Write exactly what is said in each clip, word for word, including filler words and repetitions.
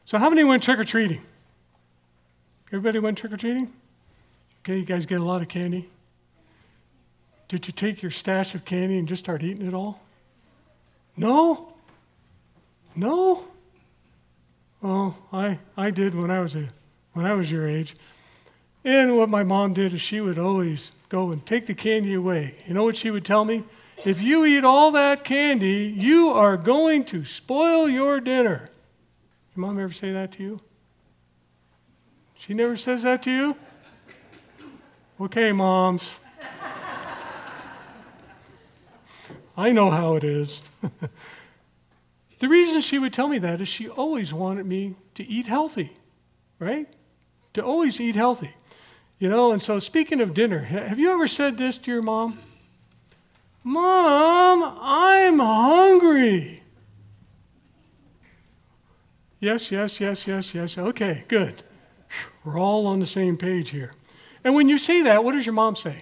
So how many went trick-or-treating? Everybody went trick-or-treating? Okay, you guys get a lot of candy. Did you take your stash of candy and just start eating it all? No? No? Well, I, I did when I was a when I was your age. And what my mom did is she would always go and take the candy away. You know what she would tell me? If you eat all that candy, you are going to spoil your dinner. Your mom ever say that to you? She never says that to you? Okay, moms. I know how it is. The reason she would tell me that is she always wanted me to eat healthy, right? To always eat healthy. You know, and so speaking of dinner, have you ever said this to your mom? Mom, I'm hungry. Yes, yes, yes, yes, yes. Okay, good. We're all on the same page here. And when you say that, what does your mom say?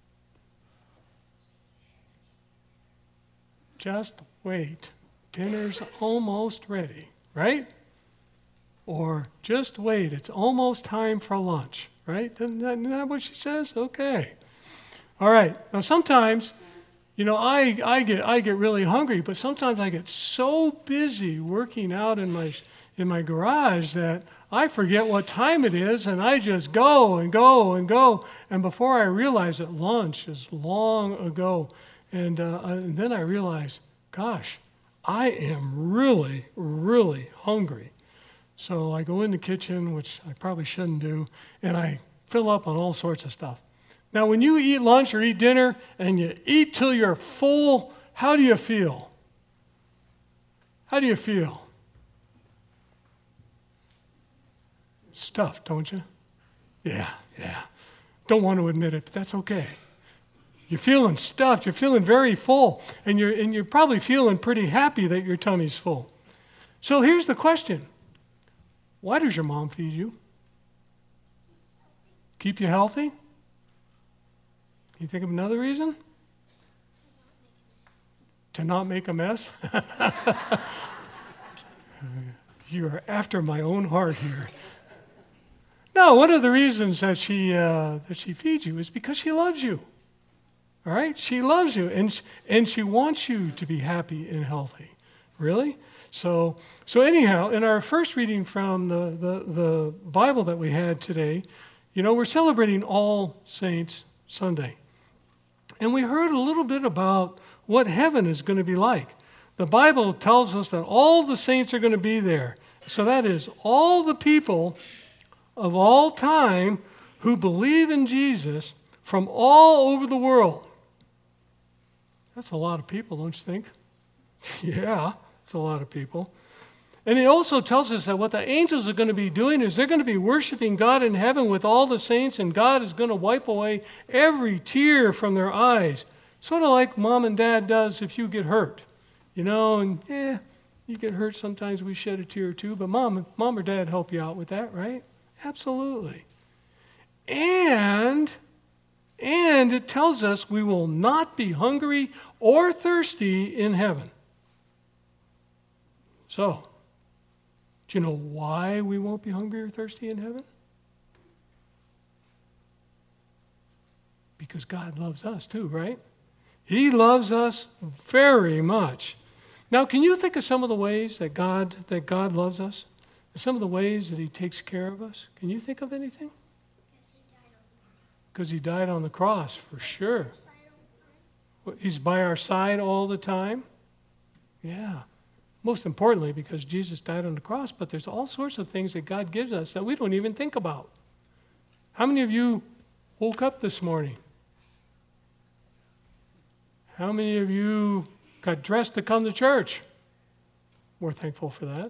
Just wait. Dinner's almost ready, right? Or just wait. It's almost time for lunch, right? Isn't that, isn't that what she says? Okay. All right. Now sometimes, you know, I, I get I get really hungry, but sometimes I get so busy working out in my in my garage that I forget what time it is, and I just go and go and go, and before I realize it, lunch is long ago, and, uh, and then I realize, gosh, I am really, really hungry. So I go in the kitchen, which I probably shouldn't do, and I fill up on all sorts of stuff. Now, when you eat lunch or eat dinner and you eat till you're full, how do you feel? How do you feel? Stuffed, don't you? Yeah, yeah. Don't want to admit it, but that's okay. You're feeling stuffed. You're feeling very full, and you're and you're probably feeling pretty happy that your tummy's full. So here's the question: why does your mom feed you? Keep you healthy? Can you think of another reason? To not make a mess? You are after my own heart here. No, one of the reasons that she uh, that she feeds you is because she loves you. All right? She loves you, and, and she wants you to be happy and healthy. Really? So, so anyhow, in our first reading from the, the, the Bible that we had today, you know, we're celebrating All Saints Sunday. And we heard a little bit about what heaven is going to be like. The Bible tells us that all the saints are going to be there. So that is all the people of all time who believe in Jesus from all over the world. That's a lot of people, don't you think? Yeah, it's a lot of people. And it also tells us that what the angels are going to be doing is they're going to be worshiping God in heaven with all the saints, and God is going to wipe away every tear from their eyes. Sort of like mom and dad does if you get hurt. You know, and yeah, you get hurt, sometimes we shed a tear or two, but mom, mom or dad help you out with that, right? Absolutely. And... And it tells us we will not be hungry or thirsty in heaven. So, do you know why we won't be hungry or thirsty in heaven? Because God loves us too, right? He loves us very much. Now, can you think of some of the ways that God that God loves us? Some of the ways that He takes care of us? Can you think of anything? Because He died on the cross, for sure. He's by our side all the time. Yeah. Most importantly, because Jesus died on the cross, but there's all sorts of things that God gives us that we don't even think about. How many of you woke up this morning? How many of you got dressed to come to church? We're thankful for that.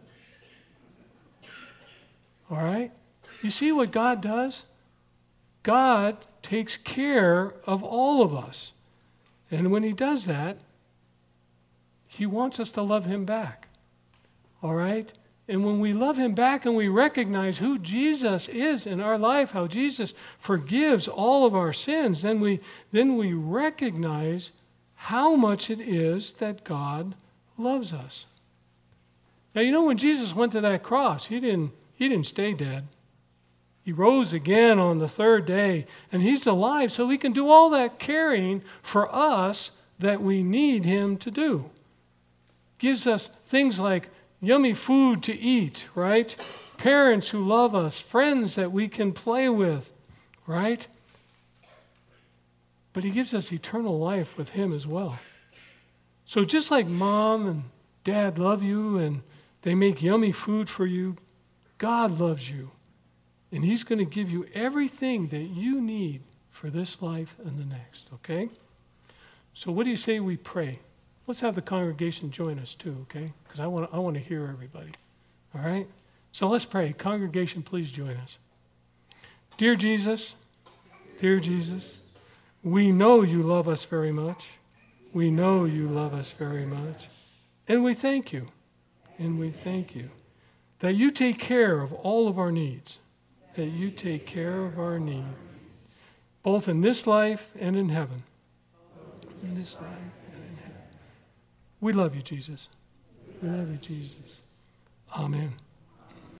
All right? You see what God does? God takes care of all of us. And when He does that, He wants us to love Him back. All right? And when we love Him back and we recognize who Jesus is in our life, how Jesus forgives all of our sins, then we, then we recognize how much it is that God loves us. Now, you know, when Jesus went to that cross, he didn't, he didn't stay dead. He rose again on the third day, and he's alive so he can do all that caring for us that we need him to do. Gives us things like yummy food to eat, right? Parents who love us, friends that we can play with, right? But he gives us eternal life with him as well. So just like mom and dad love you and they make yummy food for you, God loves you. And he's going to give you everything that you need for this life and the next, okay? So what do you say we pray? Let's have the congregation join us too, okay? Because I want I want to hear everybody, all right? So let's pray. Congregation, please join us. Dear Jesus, dear Jesus, we know you love us very much. We know you love us very much. And we thank you. And we thank you that you take care of all of our needs. That you take care of our needs, both in this life and in heaven. In this life and in heaven. We love you, Jesus. We love you, Jesus. Amen.